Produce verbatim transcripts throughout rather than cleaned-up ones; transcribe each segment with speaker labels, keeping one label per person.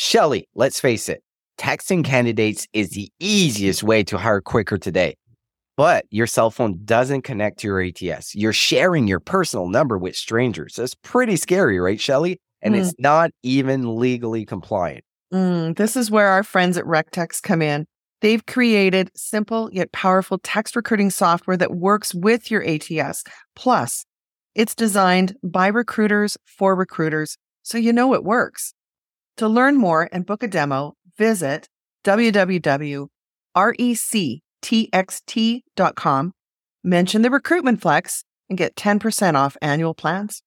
Speaker 1: Shelly, let's face it, texting candidates is the easiest way to hire quicker today. But your cell phone doesn't connect to your A T S. You're sharing your personal number with strangers. That's pretty scary, right, Shelly? And
Speaker 2: Mm.
Speaker 1: it's not even legally compliant.
Speaker 2: Mm, this is where our friends at RecText come in. They've created simple yet powerful text recruiting software that works with your A T S. Plus, it's designed by recruiters for recruiters, so you know it works. To learn more and book a demo, visit w w w dot rectxt dot com, mention the Recruitment Flex, and get ten percent off annual plans.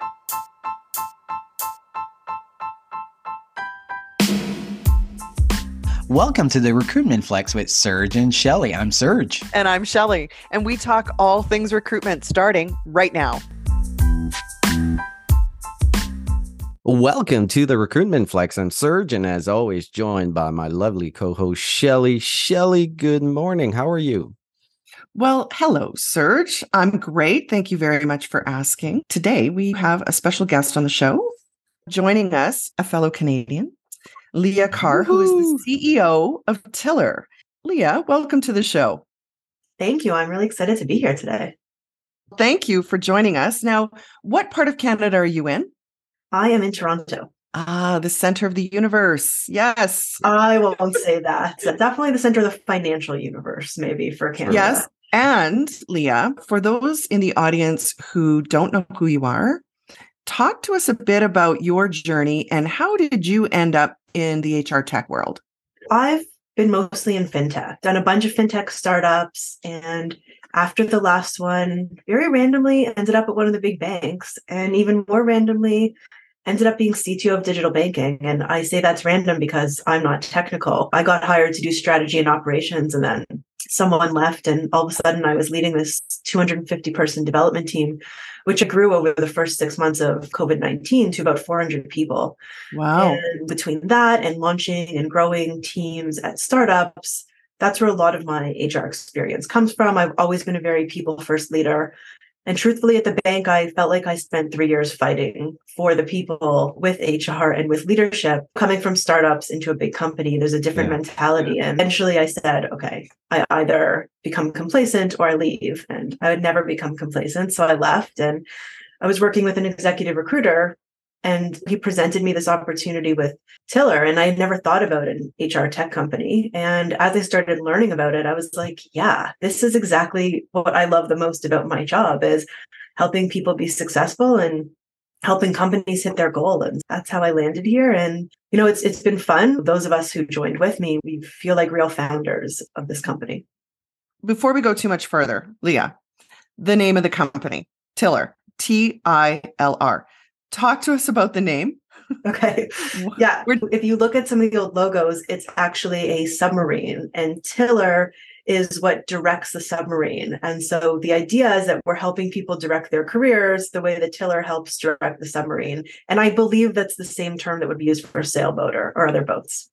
Speaker 3: Welcome to the Recruitment Flex with Serge and Shelly. I'm Serge.
Speaker 2: And I'm Shelly, and we talk all things recruitment starting right now.
Speaker 1: Welcome to the Recruitment Flex. I'm Serge, and as always, joined by my lovely co-host, Shelly. Shelly, good morning. How are you?
Speaker 2: Well, hello, Serge. I'm great. Thank you very much for asking. Today, we have a special guest on the show. Joining us, a fellow Canadian, Leah Carr, who is the C E O of Tiller. Leah, welcome to the show.
Speaker 4: Thank you. I'm really excited to be here today.
Speaker 2: Thank you for joining us. Now, what part of Canada are you in?
Speaker 4: I am in Toronto.
Speaker 2: Ah, the center of the universe. Yes.
Speaker 4: I won't say that. Definitely the center of the financial universe, maybe, for Canada.
Speaker 2: Yes. And Leah, for those in the audience who don't know who you are, talk to us a bit about your journey and how did you end up in the H R tech world?
Speaker 4: I've been mostly in fintech, done a bunch of fintech startups, and after the last one, very randomly ended up at one of the big banks, and even more randomly ended up being C T O of digital banking. And I say that's random because I'm not technical. I got hired to do strategy and operations, and then someone left, and all of a sudden I was leading this two hundred fifty person development team, which grew over the first six months of COVID nineteen to about four hundred people.
Speaker 2: Wow.
Speaker 4: And between that and launching and growing teams at startups, that's where a lot of my H R experience comes from. I've always been a very people first leader. And truthfully, at the bank, I felt like I spent three years fighting for the people with H R and with leadership. Coming from startups into a big company, there's a different
Speaker 1: Yeah.
Speaker 4: mentality. And eventually I said, okay, I either become complacent or I leave. And I would never become complacent. So I left, and I was working with an executive recruiter, and he presented me this opportunity with Tiller. And I had never thought about an H R tech company. And as I started learning about it, I was like, yeah, this is exactly what I love the most about my job, is helping people be successful and helping companies hit their goal. And that's how I landed here. And, you know, it's it's been fun. Those of us who joined with me, we feel like real founders of this company.
Speaker 2: Before we go too much further, Leah, the name of the company, Tiller, T I L R. Talk to us about the name.
Speaker 4: Okay. Yeah. If you look at some of the old logos, it's actually a submarine, and Tiller is what directs the submarine. And so the idea is that we're helping people direct their careers the way that Tiller helps direct the submarine. And I believe that's the same term that would be used for a sailboat or, or other boats.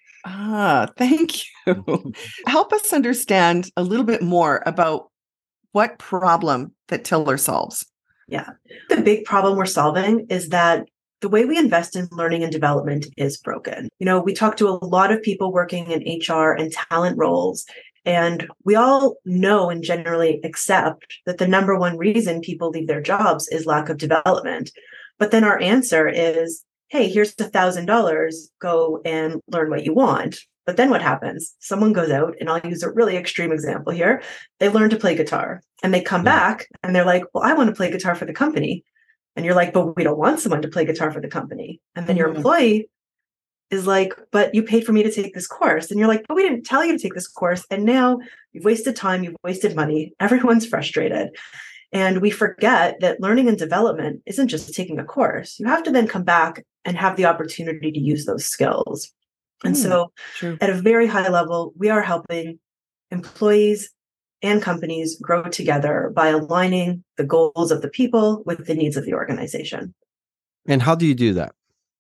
Speaker 2: Ah, thank you. Help us understand a little bit more about what problem that Tiller solves.
Speaker 4: Yeah. The big problem we're solving is that the way we invest in learning and development is broken. You know, we talk to a lot of people working in H R and talent roles, and we all know and generally accept that the number one reason people leave their jobs is lack of development. But then our answer is, hey, here's a thousand dollars, go and learn what you want. But then what happens? Someone goes out, and I'll use a really extreme example here. They learn to play guitar, and they come
Speaker 1: Yeah.
Speaker 4: back and they're like, well, I want to play guitar for the company. And you're like, but we don't want someone to play guitar for the company. And then your
Speaker 2: Mhm.
Speaker 4: employee is like, but you paid for me to take this course. And you're like, but we didn't tell you to take this course. And now you've wasted time, you've wasted money. Everyone's frustrated. And we forget that learning and development isn't just taking a course. You have to then come back and have the opportunity to use those skills. And
Speaker 2: Mm,
Speaker 4: so
Speaker 2: true.
Speaker 4: at a very high level, we are helping employees and companies grow together by aligning the goals of the people with the needs of the organization.
Speaker 1: And how do you do that?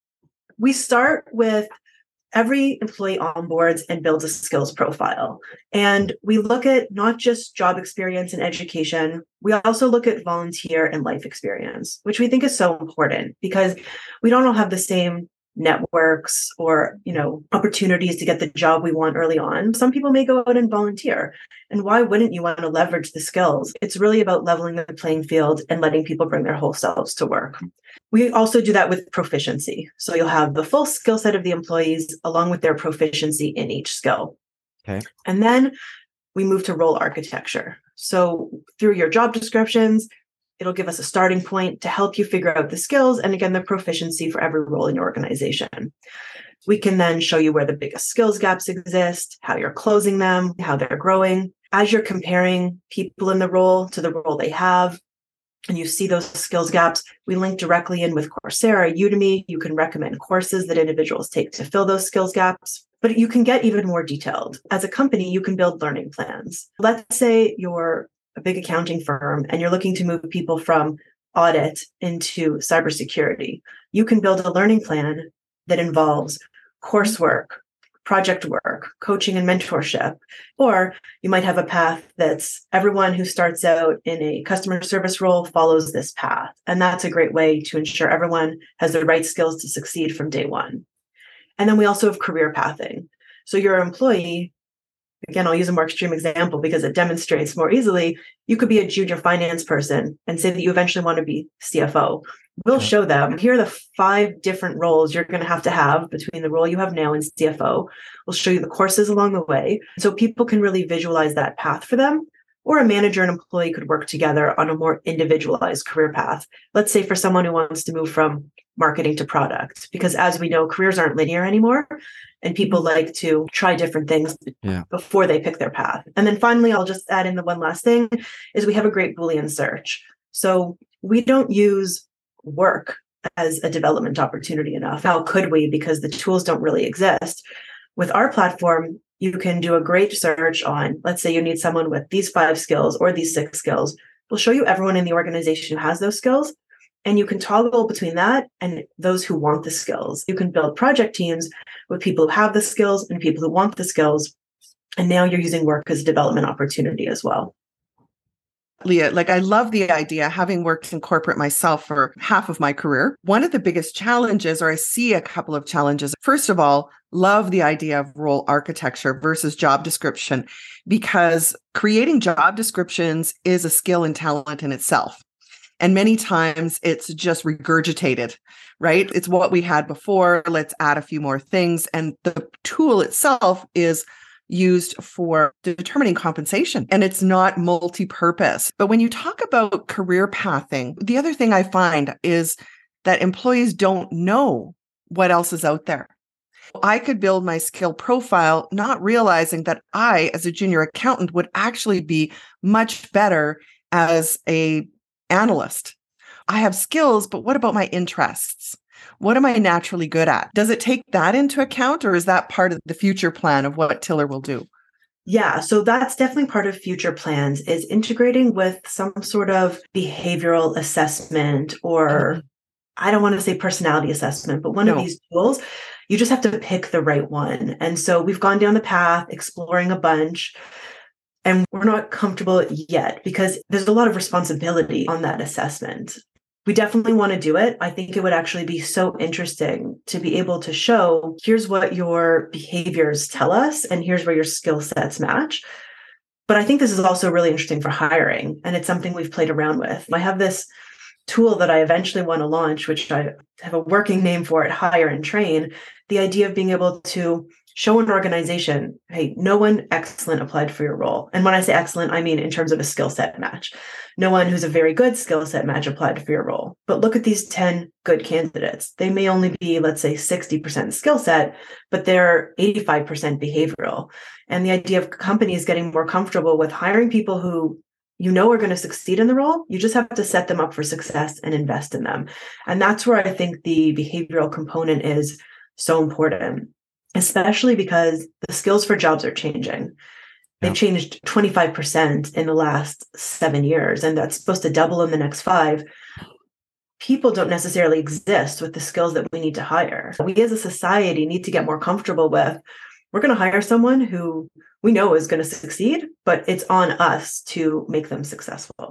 Speaker 4: We start with every employee onboards and builds a skills profile. And we look at not just job experience and education, we also look at volunteer and life experience, which we think is so important because we don't all have the same networks or, you know, opportunities to get the job we want early on. Some people may go out and volunteer. And why wouldn't you want to leverage the skills? It's really about leveling the playing field and letting people bring their whole selves to work. We also do that with proficiency. So you'll have the full skill set of the employees along with their proficiency in each skill.
Speaker 1: Okay.
Speaker 4: And then we move to role architecture. So through your job descriptions, it'll give us a starting point to help you figure out the skills and, again, the proficiency for every role in your organization. We can then show you where the biggest skills gaps exist, how you're closing them, how they're growing. As you're comparing people in the role to the role they have, and you see those skills gaps, we link directly in with Coursera, Udemy. You can recommend courses that individuals take to fill those skills gaps. But you can get even more detailed. As a company, you can build learning plans. Let's say you're a big accounting firm and you're looking to move people from audit into cybersecurity. You can build a learning plan that involves coursework, project work, coaching and mentorship. Or you might have a path that's everyone who starts out in a customer service role follows this path. And that's a great way to ensure everyone has the right skills to succeed from day one. And then we also have career pathing. So your employee, again, I'll use a more extreme example because it demonstrates more easily. You could be a junior finance person and say that you eventually want to be C F O. We'll okay. show them, here are the five different roles you're going to have to have between the role you have now and C F O. We'll show you the courses along the way so people can really visualize that path for them. Or a manager and employee could work together on a more individualized career path. Let's say for someone who wants to move from marketing to product, because as we know, careers aren't linear anymore. And people like to try different things yeah. before they pick their path. And then finally, I'll just add in the one last thing is we have a great Boolean search. So we don't use work as a development opportunity enough. How could we? Because the tools don't really exist. With our platform, you can do a great search on, let's say you need someone with these five skills or these six skills. We'll show you everyone in the organization who has those skills. And you can toggle between that and those who want the skills. You can build project teams with people who have the skills and people who want the skills. And now you're using work as a development opportunity as well.
Speaker 2: Leah, like I love the idea, having worked in corporate myself for half of my career. One of the biggest challenges, or I see a couple of challenges. First of all, love the idea of role architecture versus job description, because creating job descriptions is a skill and talent in itself. And many times it's just regurgitated, right? It's what we had before. Let's add a few more things. And the tool itself is used for determining compensation, and it's not multi-purpose. But when you talk about career pathing, the other thing I find is that employees don't know what else is out there. I could build my skill profile, not realizing that I, as a junior accountant, would actually be much better as a analyst. I have skills, but what about my interests? What am I naturally good at? Does it take that into account, or is that part of the future plan of what Tiller will do?
Speaker 4: Yeah, so that's definitely part of future plans, is integrating with some sort of behavioral assessment, or mm-hmm. I don't want to say personality assessment, but one no. of these tools. You just have to pick the right one. And so we've gone down the path, exploring a bunch, and we're not comfortable yet because there's a lot of responsibility on that assessment. We definitely want to do it. I think it would actually be so interesting to be able to show, here's what your behaviors tell us, and here's where your skill sets match. But I think this is also really interesting for hiring, and it's something we've played around with. I have this tool that I eventually want to launch, which I have a working name for it, Hire and Train. The idea of being able to show an organization, hey, no one excellent applied for your role. And when I say excellent, I mean in terms of a skill set match. No one who's a very good skill set match applied for your role. But look at these ten good candidates. They may only be, let's say, sixty percent skill set, but they're eighty-five percent behavioral. And the idea of companies getting more comfortable with hiring people who you know are going to succeed in the role. You just have to set them up for success and invest in them. And that's where I think the behavioral component is so important, especially because the skills for jobs are changing. They've yeah. changed twenty-five percent in the last seven years, and that's supposed to double in the next five. People don't necessarily exist with the skills that we need to hire. We as a society need to get more comfortable with, we're going to hire someone who we know is going to succeed, but it's on us to make them successful.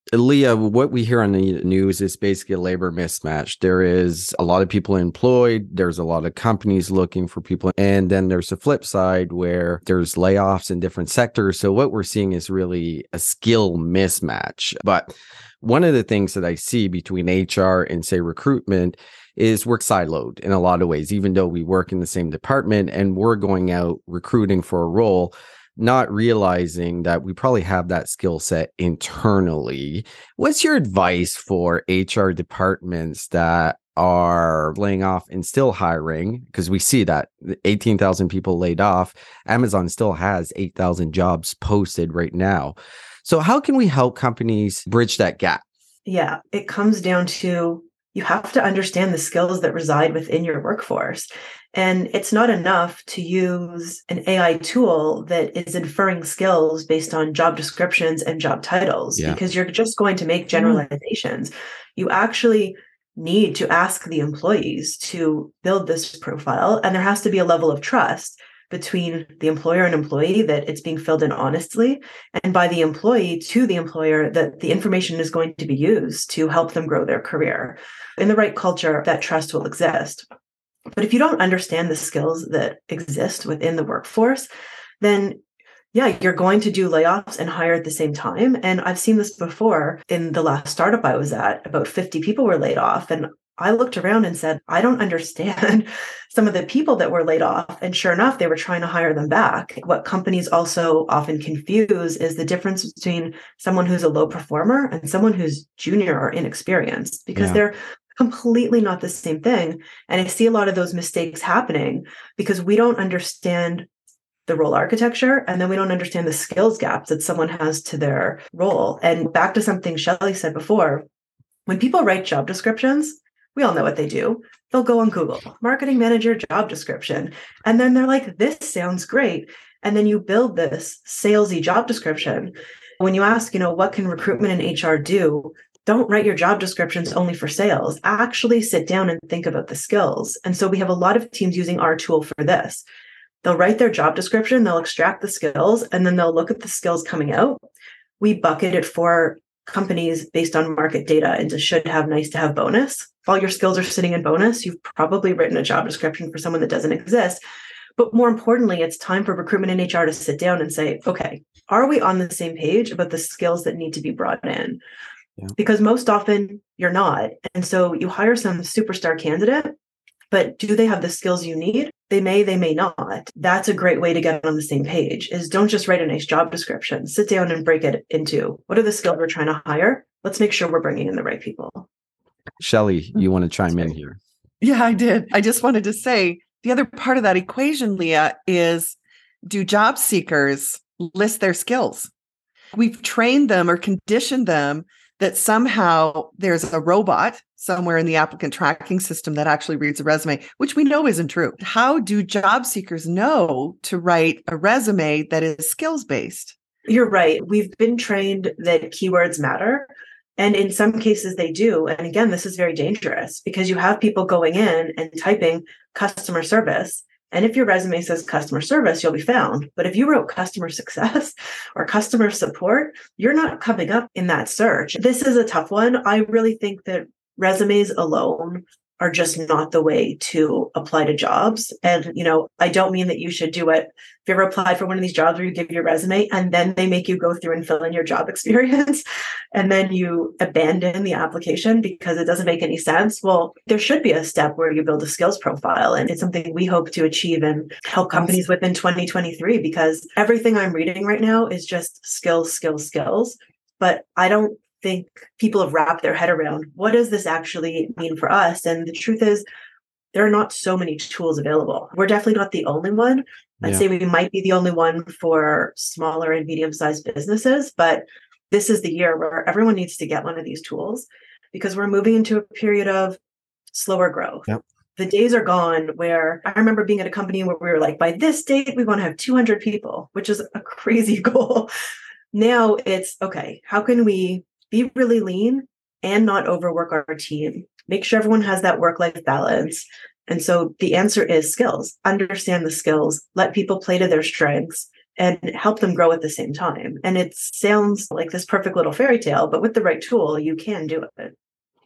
Speaker 5: Leah, what we hear on the news is basically a labor mismatch. There is a lot of people employed. There's a lot of companies looking for people. And then there's a flip side where there's layoffs in different sectors. So what we're seeing is really a skill mismatch. But one of the things that I see between H R and, say, recruitment is we're siloed in a lot of ways, even though we work in the same department and we're going out recruiting for a role, not realizing that we probably have that skill set internally. What's your advice for H R departments that are laying off and still hiring? Because we see that eighteen thousand people laid off. Amazon still has eight thousand jobs posted right now. So how can we help companies bridge that gap?
Speaker 4: Yeah, it comes down to you have to understand the skills that reside within your workforce. And it's not enough to use an A I tool that is inferring skills based on job descriptions and job titles, yeah. because you're just going to make generalizations. Mm. You actually need to ask the employees to build this profile, and there has to be a level of trust between the employer and employee that it's being filled in honestly, and by the employee to the employer that the information is going to be used to help them grow their career. In the right culture, that trust will exist. But if you don't understand the skills that exist within the workforce, then yeah, you're going to do layoffs and hire at the same time. And I've seen this before in the last startup I was at, about fifty people were laid off. And I looked around and said, I don't understand some of the people that were laid off. And sure enough, they were trying to hire them back. What companies also often confuse is the difference between someone who's a low performer and someone who's junior or inexperienced, because yeah. they're completely not the same thing. And I see a lot of those mistakes happening because we don't understand the role architecture, and then we don't understand the skills gaps that someone has to their role. And back to something Shelley said before, when people write job descriptions, we all know what they do. They'll go on Google, marketing manager job description. And then they're like, this sounds great. And then you build this salesy job description. When you ask, you know, what can recruitment and H R do? Don't write your job descriptions only for sales. Actually sit down and think about the skills. And so we have a lot of teams using our tool for this. They'll write their job description, they'll extract the skills, and then they'll look at the skills coming out. We bucket it for companies based on market data into should have, nice to have, bonus. If all your skills are sitting in bonus, you've probably written a job description for someone that doesn't exist. But more importantly, it's time for recruitment and H R to sit down and say, okay, are we on the same page about the skills that need to be brought in? Yeah. Because most often you're not. And so you hire some superstar candidate, but do they have the skills you need? They may, they may not. That's a great way to get on the same page, is don't just write a nice job description. Sit down and break it into what are the skills we're trying to hire? Let's make sure we're bringing in the right people.
Speaker 5: Shelley, you want to chime in here?
Speaker 2: Yeah, I did. I just wanted to say the other part of that equation, Leah, is do job seekers list their skills? We've trained them or conditioned them that somehow there's a robot somewhere in the applicant tracking system that actually reads a resume, which we know isn't true. How do job seekers know to write a resume that is skills-based?
Speaker 4: You're right. We've been trained that keywords matter. And in some cases they do. And again, this is very dangerous because you have people going in and typing customer service. And if your resume says customer service, you'll be found. But if you wrote customer success or customer support, you're not coming up in that search. This is a tough one. I really think that resumes alone are just not the way to apply to jobs. And, you know, I don't mean that you should do it. If you ever applied for one of these jobs where you give your resume and then they make you go through and fill in your job experience and then you abandon the application because it doesn't make any sense. Well, there should be a step where you build a skills profile. And it's something we hope to achieve and help companies with in twenty twenty-three, because everything I'm reading right now is just skills, skills, skills. But I don't think people have wrapped their head around what does this actually mean for us? And the truth is, there are not so many tools available. We're definitely not the only one. I'd yeah. say we might be the only one for smaller and medium-sized businesses, but this is the year where everyone needs to get one of these tools because we're moving into a period of slower growth. Yep. The days are gone where I remember being at a company where we were like, by this date, we want to have two hundred people, which is a crazy goal. Now it's, okay, how can we be really lean and not overwork our team? Make sure everyone has that work-life balance. And so the answer is skills. Understand the skills. Let people play to their strengths and help them grow at the same time. And it sounds like this perfect little fairy tale, but with the right tool, you can do it.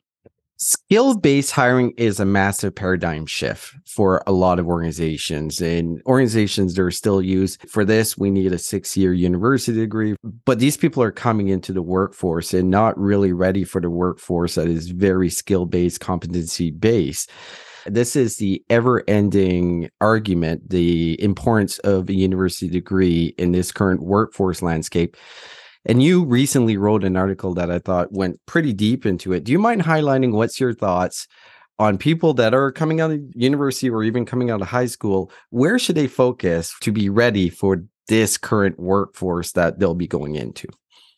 Speaker 5: Skill-based hiring is a massive paradigm shift for a lot of organizations. And organizations that are still used for this, we need a six-year university degree. But these people are coming into the workforce and not really ready for the workforce that is very skill-based, competency-based. This is the ever-ending argument, the importance of a university degree in this current workforce landscape. And you recently wrote an article that I thought went pretty deep into it. Do you mind highlighting what's your thoughts on people that are coming out of university or even coming out of high school? Where should they focus to be ready for this current workforce that they'll be going into?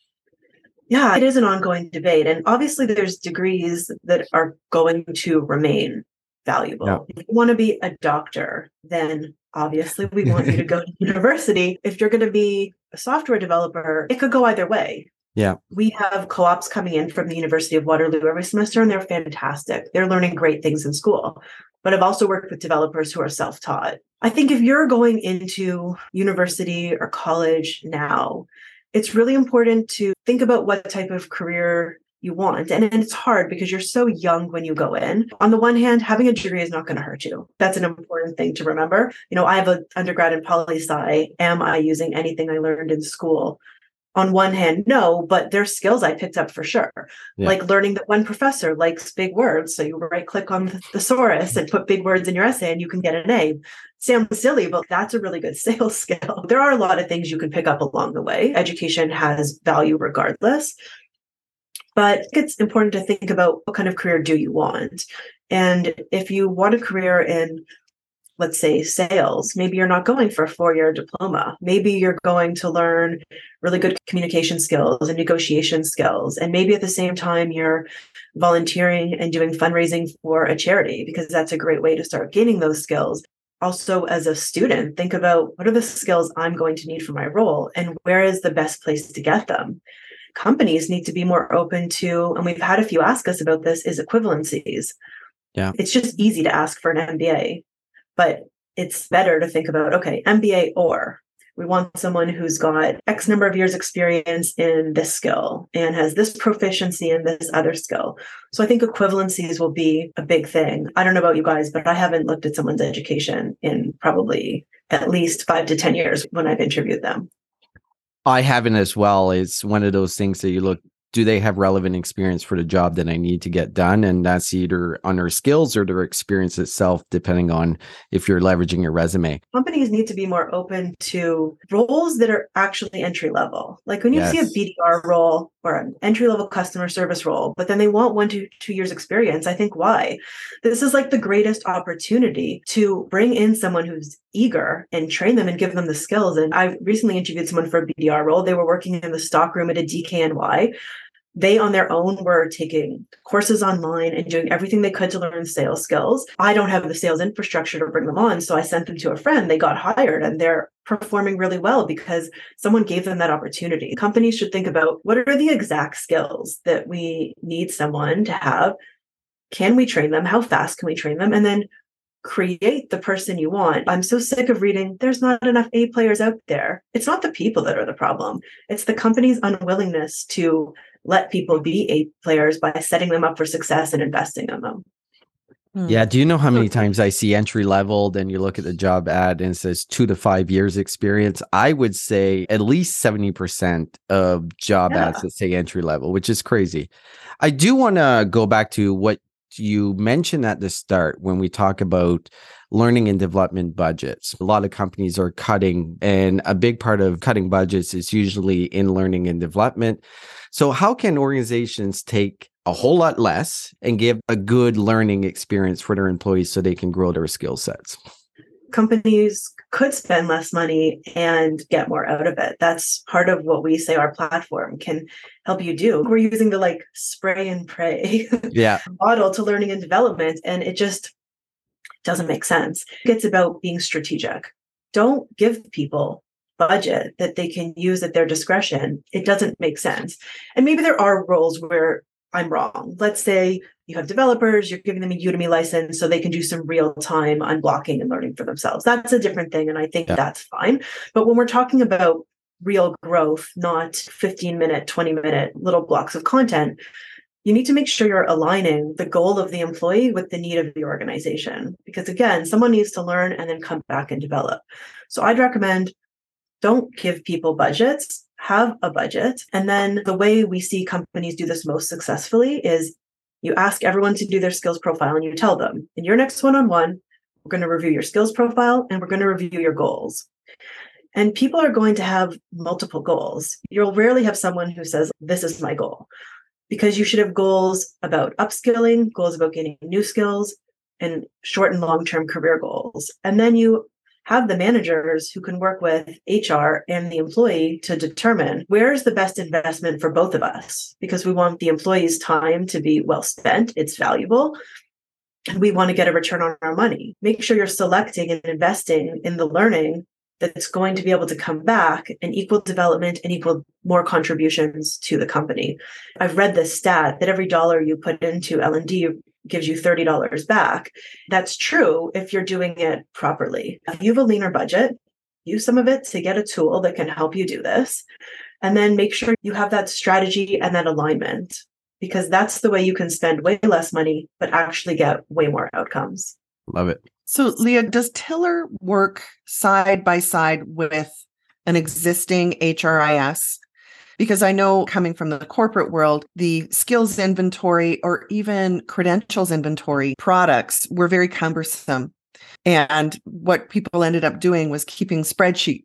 Speaker 4: Yeah, it is an ongoing debate. And obviously there's degrees that are going to remain valuable. Yeah. If you want to be a doctor, then obviously we want you to go to university. If you're going to be a software developer, it could go either way.
Speaker 5: Yeah.
Speaker 4: We have co-ops coming in from the University of Waterloo every semester, and they're fantastic. They're learning great things in school. But I've also worked with developers who are self-taught. I think if you're going into university or college now, it's really important to think about what type of career you want. And, and it's hard because you're so young when you go in. On the one hand, having a degree is not going to hurt you. That's an important thing to remember. You know, I have an undergrad in poli-sci. Am I using anything I learned in school? On one hand, no, but there's skills I picked up for sure. Yeah. Like learning that one professor likes big words. So you right click on the thesaurus and put big words in your essay and you can get an A. Sounds silly, but that's a really good sales skill. There are a lot of things you can pick up along the way. Education has value regardless. But it's important to think about what kind of career do you want? And if you want a career in, let's say, sales, maybe you're not going for a four-year diploma. Maybe you're going to learn really good communication skills and negotiation skills. And maybe at the same time, you're volunteering and doing fundraising for a charity, because that's a great way to start gaining those skills. Also, as a student, think about what are the skills I'm going to need for my role and where is the best place to get them? Companies need to be more open to, and we've had a few ask us about this, is equivalencies.
Speaker 5: Yeah.
Speaker 4: It's just easy to ask for an M B A, but it's better to think about, okay, M B A, or we want someone who's got X number of years experience in this skill and has this proficiency in this other skill. So I think equivalencies will be a big thing. I don't know about you guys, but I haven't looked at someone's education in probably at least five to ten years when I've interviewed them.
Speaker 5: I haven't as well. It's one of those things that you look, do they have relevant experience for the job that I need to get done? And that's either on their skills or their experience itself, depending on if you're leveraging your resume.
Speaker 4: Companies need to be more open to roles that are actually entry level. Like when you yes. see a B D R role or an entry level customer service role, but then they want one to two years experience. I think why? This is like the greatest opportunity to bring in someone who's eager and train them and give them the skills. And I recently interviewed someone for a B D R role. They were working in the stock room at a D K N Y. They on their own were taking courses online and doing everything they could to learn sales skills. I don't have the sales infrastructure to bring them on, so I sent them to a friend. They got hired and they're performing really well because someone gave them that opportunity. Companies should think about what are the exact skills that we need someone to have? Can we train them? How fast can we train them? And then create the person you want. I'm so sick of reading, there's not enough A players out there. It's not the people that are the problem. It's the company's unwillingness to let people be A players by setting them up for success and investing in them.
Speaker 5: Yeah. Do you know how many times I see entry level, then you look at the job ad and it says two to five years experience? I would say at least seventy percent of job yeah. ads that say entry level, which is crazy. I do want to go back to what you mentioned at the start when we talk about learning and development budgets. A lot of companies are cutting, and a big part of cutting budgets is usually in learning and development. So how can organizations take a whole lot less and give a good learning experience for their employees so they can grow their skill sets?
Speaker 4: Companies could spend less money and get more out of it. That's part of what we say our platform can help you do. We're using the like spray and pray
Speaker 5: yeah.
Speaker 4: model to learning and development, and it just doesn't make sense. It's about being strategic. Don't give people budget that they can use at their discretion. It doesn't make sense. And maybe there are roles where I'm wrong. Let's say you have developers, you're giving them a Udemy license so they can do some real time unblocking and learning for themselves. That's a different thing. And I think
Speaker 5: Yeah.
Speaker 4: that's fine. But when we're talking about real growth, not fifteen minute, twenty minute little blocks of content, you need to make sure you're aligning the goal of the employee with the need of the organization. Because again, someone needs to learn and then come back and develop. So I'd recommend don't give people budgets, have a budget. And then the way we see companies do this most successfully is you ask everyone to do their skills profile and you tell them, in your next one-on-one, we're going to review your skills profile and we're going to review your goals. And people are going to have multiple goals. You'll rarely have someone who says, this is my goal, because you should have goals about upskilling, goals about gaining new skills, and short and long-term career goals. And then you have the managers who can work with H R and the employee to determine where's the best investment for both of us, because we want the employee's time to be well spent. It's valuable. And we want to get a return on our money. Make sure you're selecting and investing in the learning that's going to be able to come back and equal development and equal more contributions to the company. I've read this stat that every dollar you put into L and D gives you thirty dollars back. That's true if you're doing it properly. If you have a leaner budget, use some of it to get a tool that can help you do this. And then make sure you have that strategy and that alignment, because that's the way you can spend way less money, but actually get way more outcomes.
Speaker 5: Love it.
Speaker 2: So, Leah, does Tiller work side by side with an existing H R I S? Because I know coming from the corporate world, the skills inventory or even credentials inventory products were very cumbersome. And what people ended up doing was keeping spreadsheets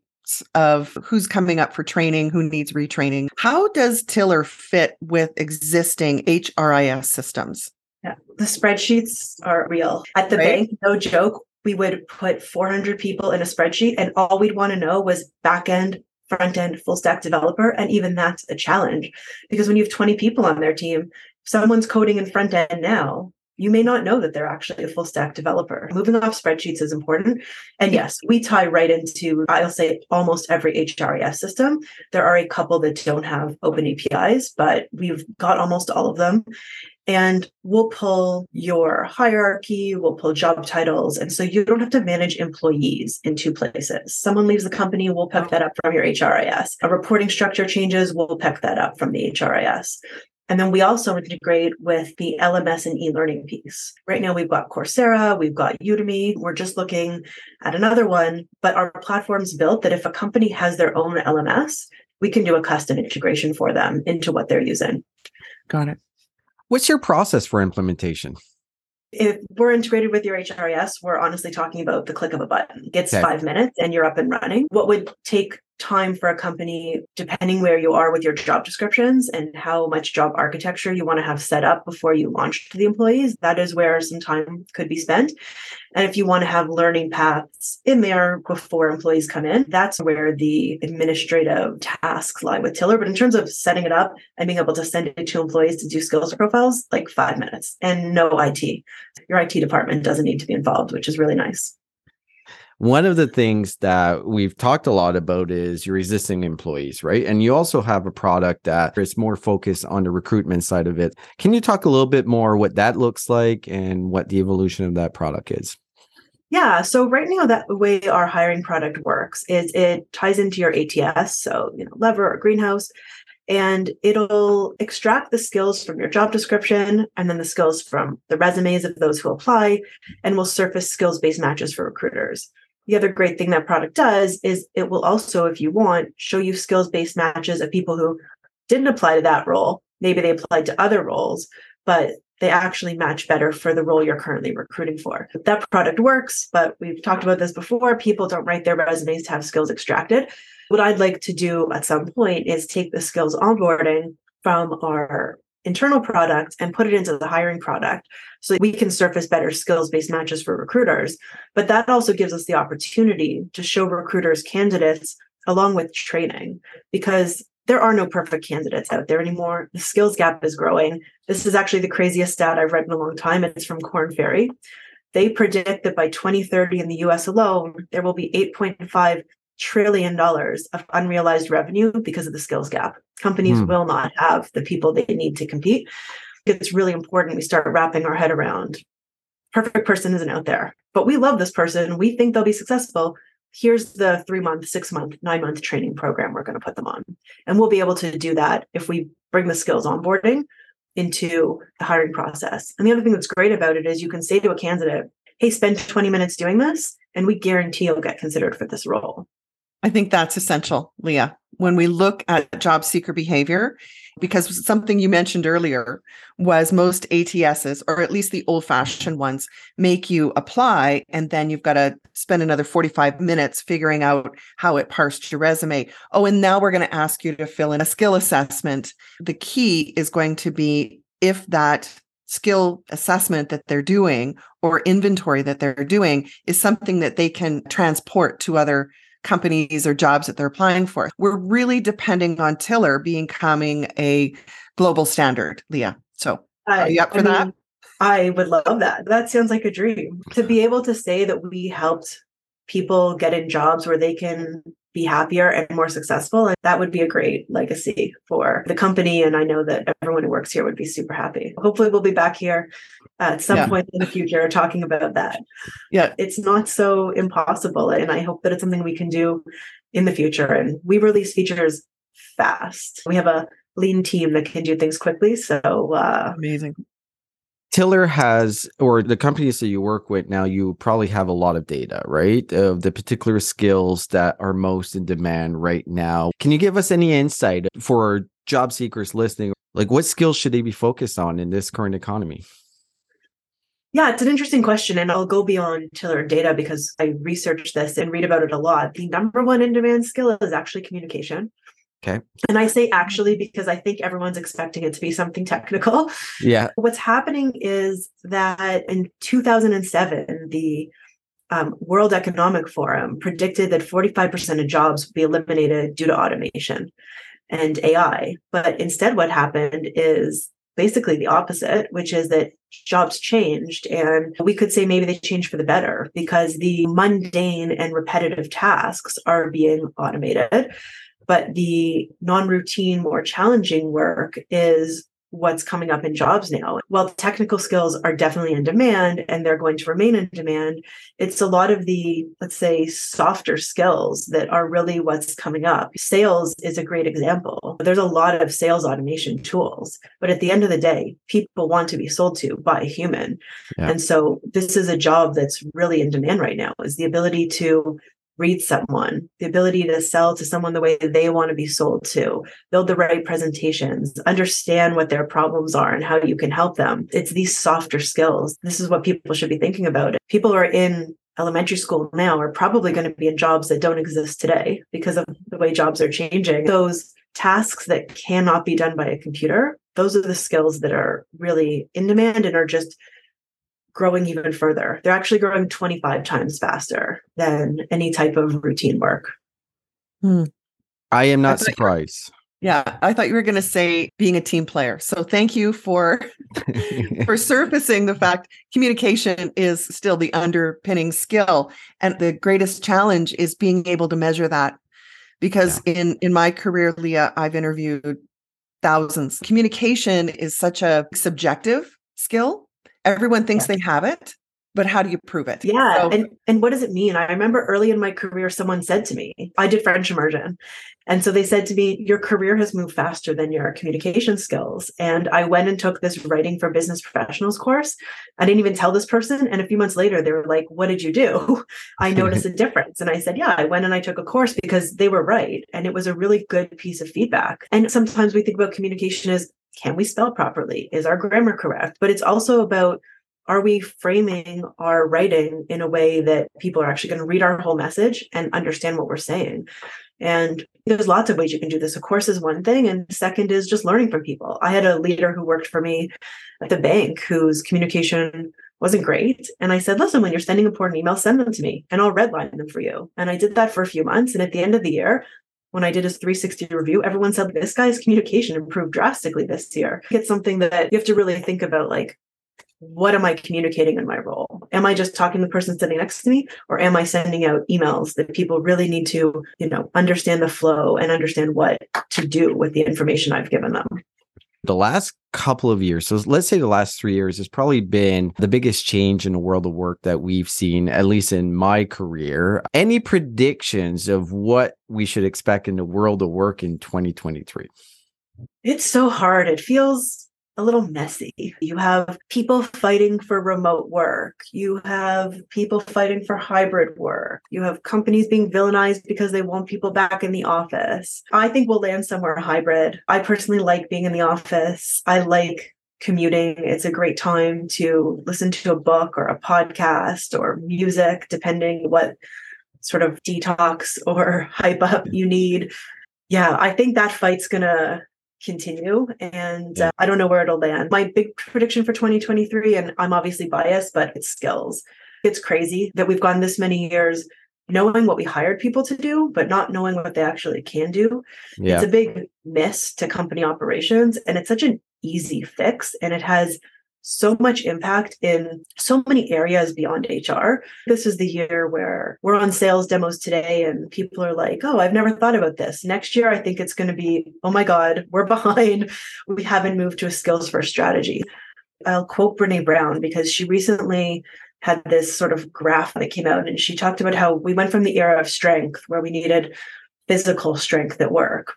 Speaker 2: of who's coming up for training, who needs retraining. How does Tiller fit with existing H R I S systems?
Speaker 4: Yeah, the spreadsheets are real. At the
Speaker 2: Right?
Speaker 4: bank, no joke, we would put four hundred people in a spreadsheet and all we'd want to know was back end, front end, full stack developer. And even that's a challenge, because when you have twenty people on their team, if someone's coding in front end now, you may not know that they're actually a full stack developer. Moving off spreadsheets is important. And yes, we tie right into, I'll say, almost every H R I S system. There are a couple that don't have open A P Is, but we've got almost all of them. And we'll pull your hierarchy, we'll pull job titles. And so you don't have to manage employees in two places. Someone leaves the company, we'll pick that up from your H R I S. A reporting structure changes, we'll pick that up from the H R I S. And then we also integrate with the L M S and e-learning piece. Right now, we've got Coursera, we've got Udemy. We're just looking at another one, but our platform's built that if a company has their own L M S, we can do a custom integration for them into what they're using.
Speaker 2: Got it.
Speaker 5: What's your process for implementation?
Speaker 4: If we're integrated with your H R I S, we're honestly talking about the click of a button. It's
Speaker 5: Okay.
Speaker 4: five minutes and you're up and running. What would take time for a company, depending where you are with your job descriptions and how much job architecture you want to have set up before you launch to the employees, that is where some time could be spent. And if you want to have learning paths in there before employees come in, that's where the administrative tasks lie with Tiller. But in terms of setting it up and being able to send it to employees to do skills profiles, like five minutes and no I T. Your I T department doesn't need to be involved, which is really nice.
Speaker 5: One of the things that we've talked a lot about is your existing employees, right? And you also have a product that is more focused on the recruitment side of it. Can you talk a little bit more what that looks like and what the evolution of that product is?
Speaker 4: Yeah. So right now, that the way our hiring product works is it ties into your A T S. So, you know, Lever or Greenhouse, and it'll extract the skills from your job description and then the skills from the resumes of those who apply, and will surface skills-based matches for recruiters. The other great thing that product does is it will also, if you want, show you skills-based matches of people who didn't apply to that role. Maybe they applied to other roles, but they actually match better for the role you're currently recruiting for. That product works, but we've talked about this before. People don't write their resumes to have skills extracted. What I'd like to do at some point is take the skills onboarding from our internal product and put it into the hiring product so that we can surface better skills-based matches for recruiters. But that also gives us the opportunity to show recruiters candidates along with training, because there are no perfect candidates out there anymore. The skills gap is growing. This is actually the craziest stat I've read in a long time. It's from Korn Ferry. They predict that by twenty thirty in the U S alone, there will be eight point five trillion dollars of unrealized revenue because of the skills gap. Companies
Speaker 5: Hmm.
Speaker 4: will not have the people they need to compete. it's really important we start wrapping our head around perfect person isn't out there, but we love this person. We think they'll be successful. Here's the three month, six month, nine month training program we're going to put them on. And we'll be able to do that if we bring the skills onboarding into the hiring process. And the other thing that's great about it is you can say to a candidate, hey, spend twenty minutes doing this, and we guarantee you'll get considered for this role.
Speaker 2: I think that's essential, Leah. When we look at job seeker behavior, because something you mentioned earlier was most A T Ss, or at least the old-fashioned ones, make you apply, and then you've got to spend another forty-five minutes figuring out how it parsed your resume. Oh, and now we're going to ask you to fill in a skill assessment. The key is going to be if that skill assessment that they're doing or inventory that they're doing is something that they can transport to other companies or jobs that they're applying for. We're really depending on Tiller becoming a global standard, Leah. So
Speaker 4: I,
Speaker 2: are you up for
Speaker 4: I mean,
Speaker 2: that?
Speaker 4: I would love that. That sounds like a dream. To be able to say that we helped people get in jobs where they can be happier and more successful, and that would be a great legacy for the company. And I know that everyone who works here would be super happy. Hopefully we'll be back here at some yeah. point in the future talking about that.
Speaker 2: Yeah.
Speaker 4: It's not so impossible. And I hope that it's something we can do in the future. And we release features fast. We have a lean team that can do things quickly. So uh,
Speaker 2: amazing.
Speaker 5: Tiller has, or the companies that you work with now, you probably have a lot of data, right? Of the particular skills that are most in demand right now. Can you give us any insight for job seekers listening? Like, what skills should they be focused on in this current economy?
Speaker 4: Yeah, it's an interesting question. And I'll go beyond Tiller data because I researched this and read about it a lot. The number one in demand skill is actually communication.
Speaker 5: Okay.
Speaker 4: And I say actually because I think everyone's expecting it to be something technical.
Speaker 5: Yeah.
Speaker 4: What's happening is that in two thousand seven, the um, World Economic Forum predicted that forty-five percent of jobs would be eliminated due to automation and A I. But instead, what happened is basically the opposite, which is that jobs changed. And we could say maybe they changed for the better because the mundane and repetitive tasks are being automated. But the non-routine, more challenging work is what's coming up in jobs now. While technical skills are definitely in demand and they're going to remain in demand, it's a lot of the, let's say, softer skills that are really what's coming up. Sales is a great example. There's a lot of sales automation tools, but at the end of the day, people want to be sold to by a human. Yeah. And so this is a job that's really in demand right now, is the ability to read someone, the ability to sell to someone the way they want to be sold to, build the right presentations, understand what their problems are and how you can help them. It's these softer skills. This is what people should be thinking about. People who are in elementary school now are probably going to be in jobs that don't exist today because of the way jobs are changing. Those tasks that cannot be done by a computer, those are the skills that are really in demand and are just growing even further. They're actually growing twenty-five times faster than any type of routine work.
Speaker 2: Hmm.
Speaker 5: I am not I surprised.
Speaker 2: Yeah, I thought you were going to say being a team player. So thank you for for surfacing the fact communication is still the underpinning skill. And the greatest challenge is being able to measure that. Because yeah. in, in my career, Leah, I've interviewed thousands. Communication is such a subjective skill. Everyone thinks yeah. they have it, but how do you prove it?
Speaker 4: Yeah.
Speaker 2: So,
Speaker 4: and, and what does it mean? I remember early in my career, someone said to me, I did French immersion. And so they said to me, your career has moved faster than your communication skills. And I went and took this writing for business professionals course. I didn't even tell this person. And a few months later, they were like, what did you do? I noticed a difference. And I said, yeah, I went and I took a course because they were right. And it was a really good piece of feedback. And sometimes we think about communication as, can we spell properly? Is our grammar correct? But it's also about, are we framing our writing in a way that people are actually going to read our whole message and understand what we're saying? And there's lots of ways you can do this. A course is one thing. And second is just learning from people. I had a leader who worked for me at the bank whose communication wasn't great. And I said, listen, when you're sending important emails, send them to me and I'll redline them for you. And I did that for a few months. And at the end of the year, when I did his three sixty review, everyone said, this guy's communication improved drastically this year. It's something that you have to really think about, like, what am I communicating in my role? Am I just talking to the person sitting next to me? Or am I sending out emails that people really need to, you know, understand the flow and understand what to do with the information I've given them?
Speaker 5: The last couple of years, so let's say the last three years, has probably been the biggest change in the world of work that we've seen, at least in my career. Any predictions of what we should expect in the world of work in twenty twenty-three?
Speaker 4: It's so hard. It feels a little messy. You have people fighting for remote work. You have people fighting for hybrid work. You have companies being villainized because they want people back in the office. I think we'll land somewhere hybrid. I personally like being in the office. I like commuting. It's a great time to listen to a book or a podcast or music, depending what sort of detox or hype up you need. Yeah, I think that fight's going to continue. And uh, I don't know where it'll land. My big prediction for twenty twenty-three, and I'm obviously biased, but it's skills. It's crazy that we've gone this many years knowing what we hired people to do, but not knowing what they actually can do. Yeah. It's a big miss to company operations, and it's such an easy fix. And it has so much impact in so many areas beyond H R. This is the year where we're on sales demos today and people are like, oh, I've never thought about this. Next year, I think it's going to be, oh my God, we're behind. We haven't moved to a skills first strategy. I'll quote Brene Brown because she recently had this sort of graph that came out and she talked about how we went from the era of strength where we needed physical strength at work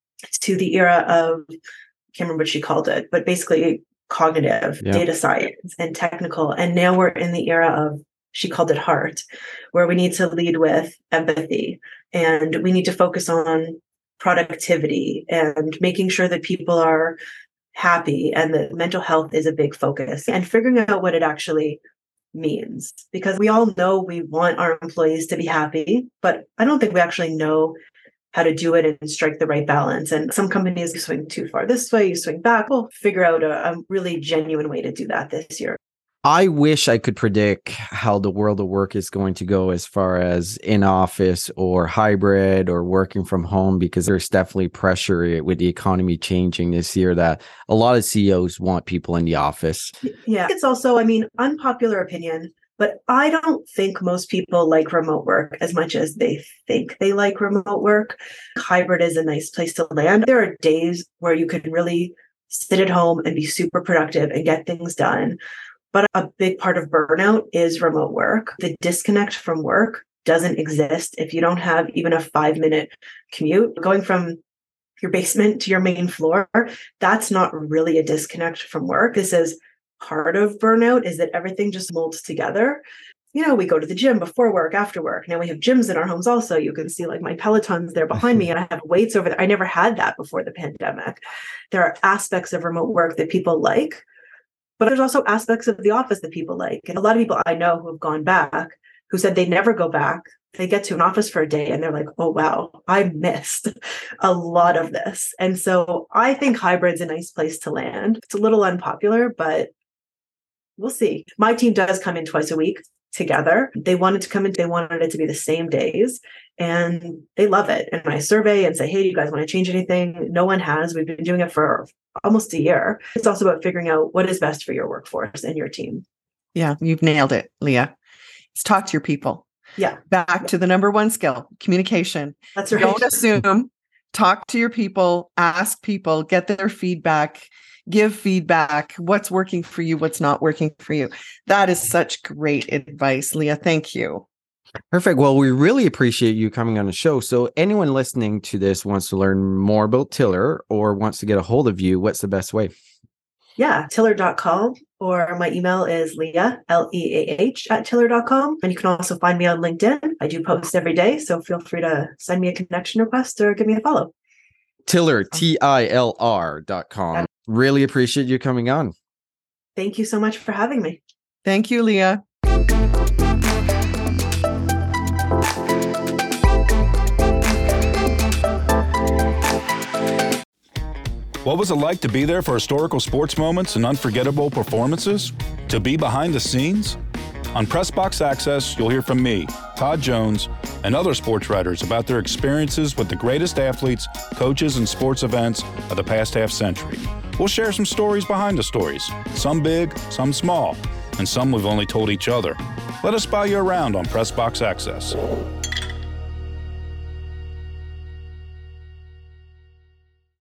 Speaker 4: to the era of, I can't remember what she called it, but basically cognitive, yeah. data science, and technical. And now we're in the era of, she called it heart, where we need to lead with empathy and we need to focus on productivity and making sure that people are happy and that mental health is a big focus and figuring out what it actually means. Because we all know we want our employees to be happy, but I don't think we actually know how to do it and strike the right balance. And some companies swing too far this way, you swing back. We'll figure out a, a really genuine way to do that this year.
Speaker 5: I wish I could predict how the world of work is going to go as far as in office or hybrid or working from home, because there's definitely pressure with the economy changing this year that a lot of C E Os want people in the office.
Speaker 4: Yeah, it's also, I mean, unpopular opinion, but I don't think most people like remote work as much as they think they like remote work. Hybrid is a nice place to land. There are days where you can really sit at home and be super productive and get things done. But a big part of burnout is remote work. The disconnect from work doesn't exist if you don't have even a five minute commute. Going from your basement to your main floor, that's not really a disconnect from work. This is part of burnout, is that everything just molds together. You know, we go to the gym before work, after work. Now we have gyms in our homes also. You can see like my Pelotons there behind me and I have weights over there. I never had that before the pandemic. There are aspects of remote work that people like, but there's also aspects of the office that people like. And a lot of people I know who have gone back, who said they never go back. They get to an office for a day and they're like, oh, wow, I missed a lot of this. And so I think hybrid's a nice place to land. It's a little unpopular, but we'll see. My team does come in twice a week together. They wanted to come in, they wanted it to be the same days, and they love it. And I survey and say, hey, do you guys want to change anything? No one has. We've been doing it for almost a year. It's also about figuring out what is best for your workforce and your team.
Speaker 2: Yeah, you've nailed it, Leah. It's talk to your people.
Speaker 4: Yeah.
Speaker 2: Back
Speaker 4: yeah.
Speaker 2: to the number one skill, communication.
Speaker 4: That's right.
Speaker 2: Don't assume. Talk to your people, ask people, get their feedback, give feedback, what's working for you, what's not working for you. That is such great advice, Leah. Thank you.
Speaker 5: Perfect. Well, we really appreciate you coming on the show. So anyone listening to this wants to learn more about Tiller or wants to get a hold of you, what's the best way?
Speaker 4: Yeah, tiller dot com, or my email is Leah, L E A H, at tiller dot com. And you can also find me on LinkedIn. I do post every day, so feel free to send me a connection request or give me a follow.
Speaker 5: Tiller, T I L R dot com. Yeah. Really appreciate you coming on.
Speaker 4: Thank you so much for having me.
Speaker 2: Thank you, Leah.
Speaker 6: What was it like to be there for historical sports moments and unforgettable performances? To be behind the scenes? On PressBox Access, you'll hear from me, Todd Jones, and other sports writers about their experiences with the greatest athletes, coaches, and sports events of the past half century. We'll share some stories behind the stories, some big, some small, and some we've only told each other. Let us buy you around on PressBox Access.